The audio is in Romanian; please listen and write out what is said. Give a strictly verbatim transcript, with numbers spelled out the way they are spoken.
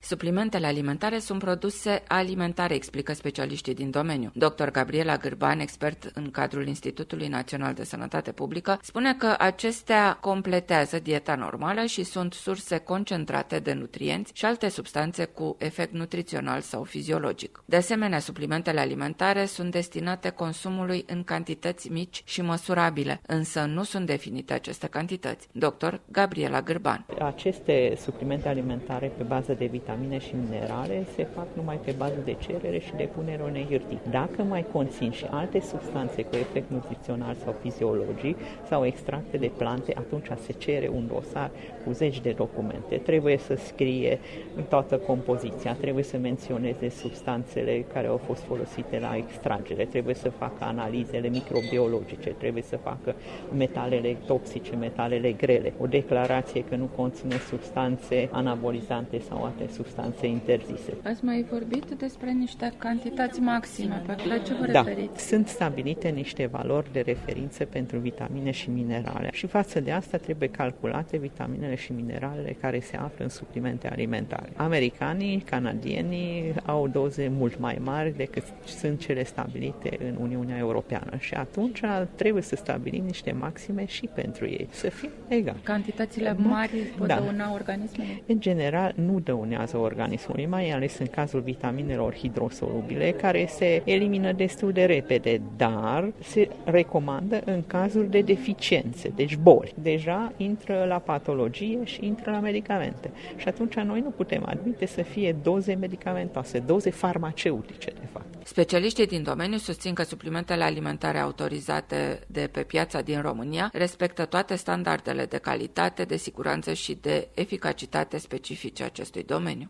Suplimentele alimentare sunt produse alimentare, explică specialiștii din domeniu. doctor Gabriela Gârban, expert în cadrul Institutului Național de Sănătate Publică, spune că acestea completează dieta normală și sunt surse concentrate de nutrienți și alte substanțe cu efect nutrițional sau fiziologic. De asemenea, suplimentele alimentare sunt destinate consumului în cantități mici și măsurabile, însă nu sunt definite aceste cantități. doctor Gabriela Gârban. Aceste suplimente alimentare pe bază de vitamine și minerale se fac numai pe bază de cerere și de punere unei hârtii. Dacă mai conțin și alte substanțe cu efect nutrițional sau fiziologic sau extracte de plante, atunci se cere un dosar cu zeci de documente. Trebuie să scrie toată compoziția, trebuie să menționeze substanțele care au fost folosite la extragere, trebuie să facă analizele microbiologice, trebuie să facă metalele toxice, metalele grele, o declarație că nu conține substanțe anabolizante sau alte substanțe interzise. Ați mai vorbit despre niște cantități maxime, pe la ce vă da, referiți? Sunt stabilite niște valori de referință pentru vitamine și minerale și față de asta trebuie calculate vitaminele și mineralele care se află în suplimente alimentare. Americanii, canadienii au doze mult mai mari decât sunt cele stabilite în Uniunea Europeană și atunci trebuie să stabilim niște maxime și pentru ei, să fie egal. Cantitățile mari pot da. dăuna organismului? În general, nu dăunează organismului, mai ales în cazul vitaminelor hidrosolubile, care se elimină destul de repede, dar se recomandă în cazul de deficiențe, deci boli. Deja intră la patologie și intră la medicamente. Și atunci noi nu putem admite să fie doze medicamentoase, doze farmaceutice, de fapt. Specialiștii din domeniu susțin că suplimentele alimentare autorizate de pe piața din România respectă toate standardele de calitate, de siguranță și de eficacitate specifice acestui domeniu.